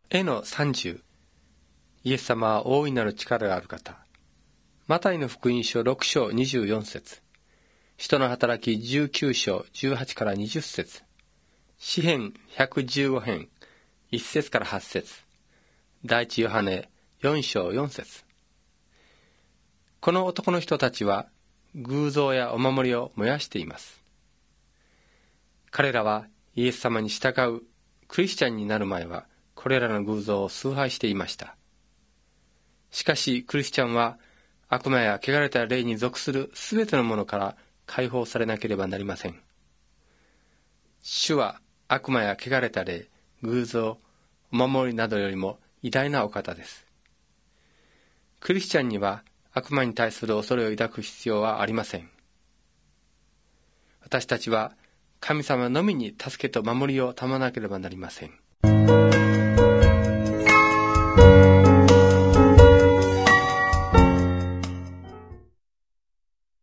絵の30、イエス様は大いなる力がある方。マタイの福音書6章24節、使徒の働き19章18から20節、詩編115編1節から8節、第一ヨハネ4章4節。この男の人たちは偶像やお守りを燃やしています。彼らはイエス様に従うクリスチャンになる前はこれらの偶像を崇拝していました。しかしクリスチャンは悪魔や汚れた霊に属するすべてのものから解放されなければなりません。主は悪魔や汚れた霊、偶像、お守りなどよりも偉大なお方です。クリスチャンには悪魔に対する恐れを抱く必要はありません。私たちは神様のみに助けと守りを賜らなければなりません。